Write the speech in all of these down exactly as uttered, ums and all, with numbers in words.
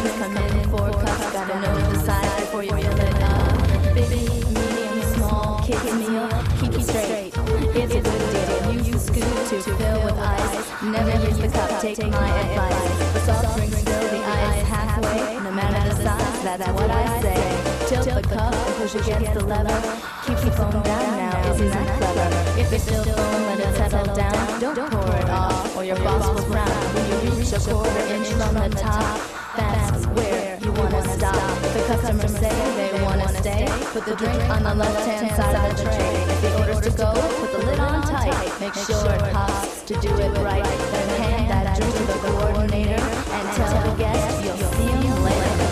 drinks come in four cups. Gotta know the size before you fill it up. Big, medium, small, kids meal. Keep it straight. It's a good deal. Use the scoop to fill with ice. Never use the cup. Take my advice. For soft drinks, fill the ice halfway. No matter the size, that's what I say. Tilt the cup and push against the lever. Keep the foam down now. Isn't that clever? If it's still foam, let it settle down. Don't pour it off, or your boss will frown. When you reach a quarter inch from the top, that's where you wanna stop. If the customers say they wanna stay, put the drink on the left-hand side of the tray. If the order's to go, put the lid on tight. Make sure it pops to do it right. Then hand that drink to the coordinator and tell the guest you'll see him later.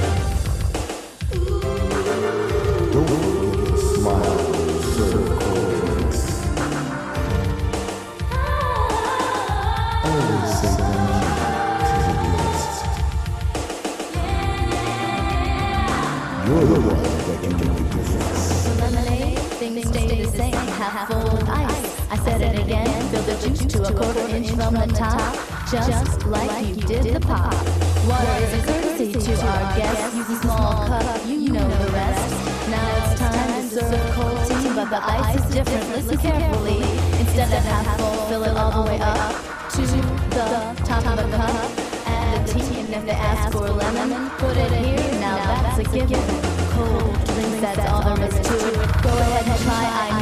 Don't forget to smile and serve cold drinks. Always say thank you to the guest. You're the one that can make the difference. Lemonade, things stay the same, half full with ice. I said it again, fill the juice to a quarter inch from the top, just like you did the pop. Water is a courtesy to our guests. Use a small cup, you know the rest. Now it's time to serve cold tea, but the ice is different. Listen carefully. Instead of half full, fill it all the way up to the top of the cup. Add the tea, and if they ask for lemon, put it here. Now that's a given. Cold drinks, that's all there is to it. Go ahead and try. I